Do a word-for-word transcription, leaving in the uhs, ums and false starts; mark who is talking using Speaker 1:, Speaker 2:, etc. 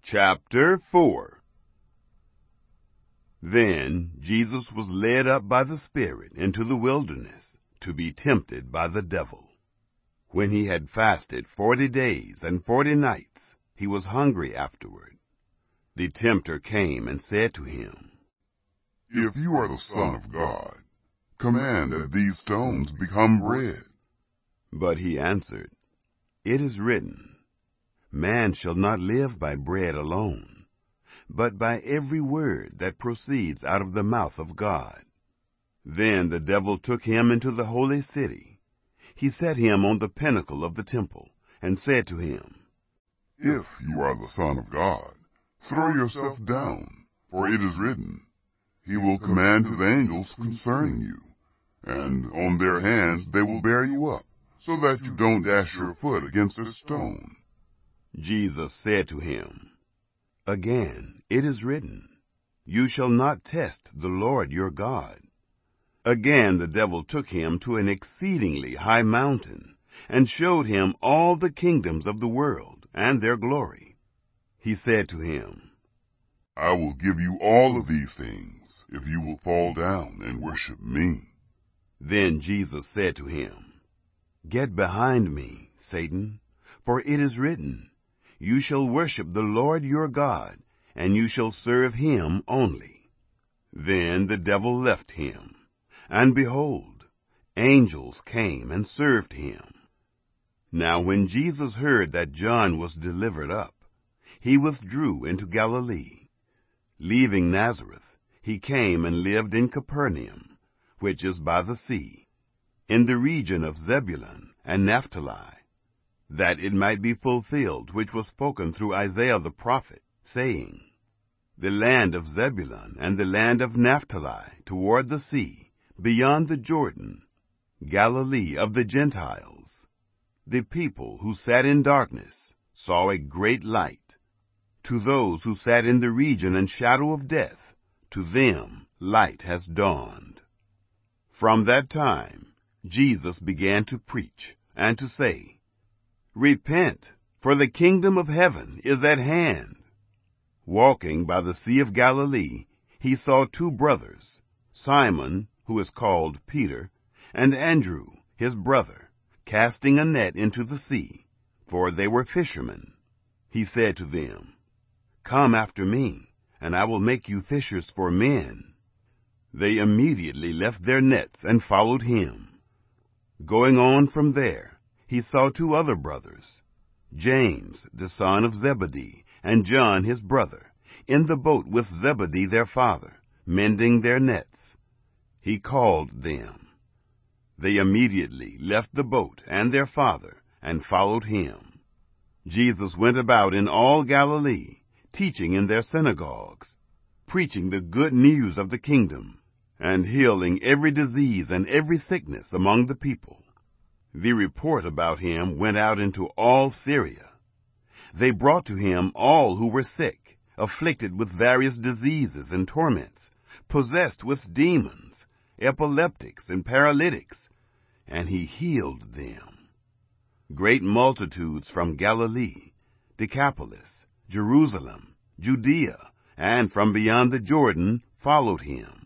Speaker 1: Chapter four. Then Jesus was led up by the Spirit into the wilderness to be tempted by the devil. When he had fasted forty days and forty nights, he was hungry afterward. The tempter came and said to him,
Speaker 2: If you are the Son of God, command that these stones become bread.
Speaker 1: But he answered, It is written, Man shall not live by bread alone, but by every word that proceeds out of the mouth of God. Then the devil took him into the holy city. He set him on the pinnacle of the temple, and said to him,
Speaker 2: If you are the Son of God, throw yourself down, for it is written, He will command His angels concerning you, and on their hands they will bear you up, so that you don't dash your foot against a stone.
Speaker 1: Jesus said to him, Again, it is written, You shall not test the Lord your God. Again the devil took him to an exceedingly high mountain, and showed him all the kingdoms of the world and their glory. He said to him,
Speaker 2: I will give you all of these things, if you will fall down and worship me.
Speaker 1: Then Jesus said to him, Get behind me, Satan, for it is written, You shall worship the Lord your God, and you shall serve him only. Then the devil left him, and behold, angels came and served him. Now when Jesus heard that John was delivered up, he withdrew into Galilee. Leaving Nazareth, he came and lived in Capernaum, which is by the sea, in the region of Zebulun and Naphtali, that it might be fulfilled which was spoken through Isaiah the prophet, saying, The land of Zebulun and the land of Naphtali toward the sea, beyond the Jordan, Galilee of the Gentiles. The people who sat in darkness saw a great light. To those who sat in the region and shadow of death, to them light has dawned. From that time Jesus began to preach and to say, Repent, for the kingdom of heaven is at hand. Walking by the Sea of Galilee, he saw two brothers, Simon, who is called Peter, and Andrew, his brother, casting a net into the sea, for they were fishermen. He said to them, Come after me, and I will make you fishers for men. They immediately left their nets and followed him. Going on from there, he saw two other brothers, James, the son of Zebedee, and John his brother, in the boat with Zebedee their father, mending their nets. He called them. They immediately left the boat and their father, and followed him. Jesus went about in all Galilee, teaching in their synagogues, preaching the good news of the kingdom, and healing every disease and every sickness among the people. The report about him went out into all Syria. They brought to him all who were sick, afflicted with various diseases and torments, possessed with demons, epileptics and paralytics, and he healed them. Great multitudes from Galilee, Decapolis, Jerusalem, Judea, and from beyond the Jordan followed him.